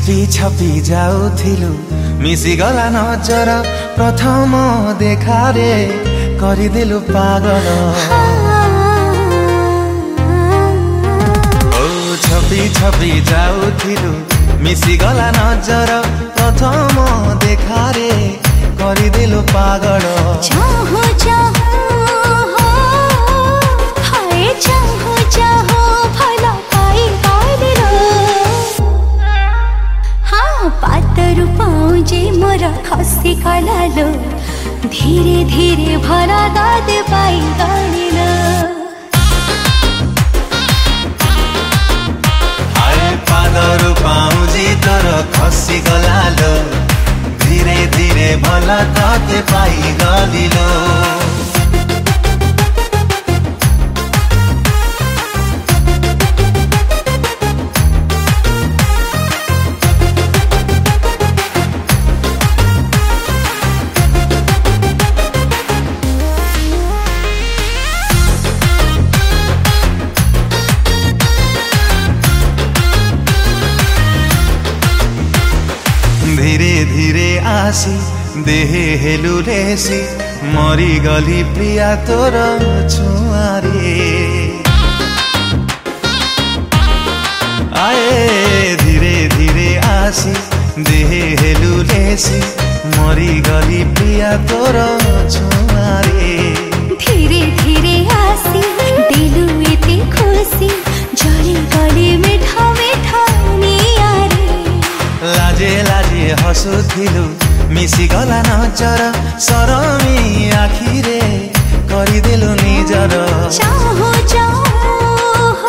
छपी छपी जाउथिलु मिसिगला नजर प्रथम देखारे करिदेलु पागल ओ छपी छपी जाउथिलु मिसिगला नजर प्रथम देखारे करिदेलु पागल चाहो चाहो हाय चाहो चाहो भला पाई गालिलो हाँ पातरु पाउजे मोर खसी कलालो धीरे धीरे भरा दाद पाई गालिलो हाय पातरु पाउजे तोर खसी गलालो धीरे धीरे भला दाद पाई गालिलो धीरे धीरे आसी देहे हेलु रेसी मरी गली प्रिया तोर छुआरे आए धीरे धीरे आसी देहे हेलु रेसी मरी गली प्रिया तोर छुआरे धीरे धीरे आसी दिलु एते खुशी जली गली मिठा मिठा नियारे लाजे लाजे हसुथिलु मिसिगला नजर सरमी आखिरे करिदेलु निजर चाहो चाहो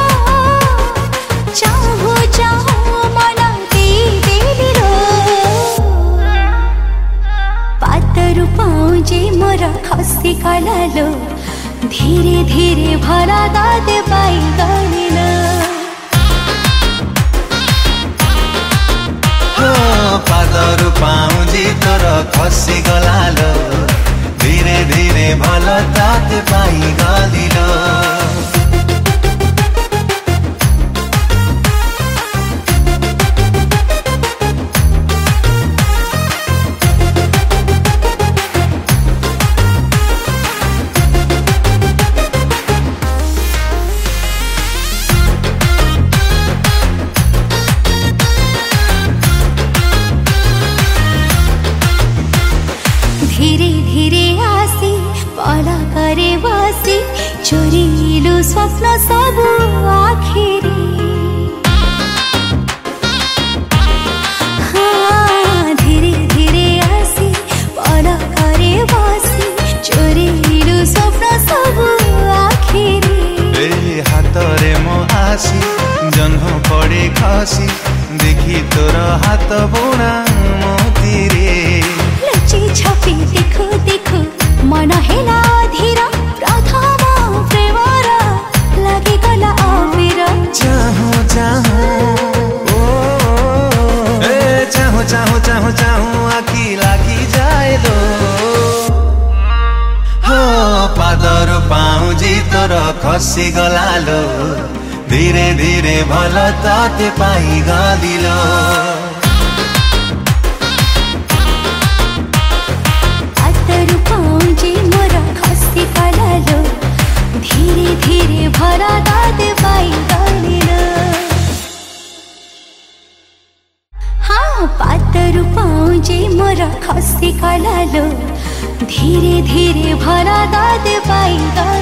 चाहो चाहो मना देदिलो पातरु पाउजे मोर खसी कलालो धीरे धीरे भरा दाद पाई गालिलो पातरु पाउजी तोर खसी गलालो धीरे धीरे भल दाद पाई गालिलो धीरे धीरे आसी पला करे बसी चोरीलु स्वप्न सबु आखिरी हाँ धीरे धीरे आसी पला करे बसी चोरीलु स्वप्न सबु आखिरी ए हातरे मो आसी जन्म पड़े खसी देखी तोर हाथ बुणा मोतीरे लची छपी देखो देखो मन हेला धीरा प्रथम प्रेमर लागे गला अबीर चाहो चाहो ए चाहो चाहो चाहो चाहो आखी लागी जाए लो हो पादर पाउजी तोर खसी गलालो धीरे धीरे भल ताते पाई गालिलो पातरु पाउजे मोर खसी कलालो धीरे धीरे भरा दाद पाई गालिलो हाँ पातरु पाउजे मोर खसी कलालो धीरे धीरे भरा दाद पाई गालिलो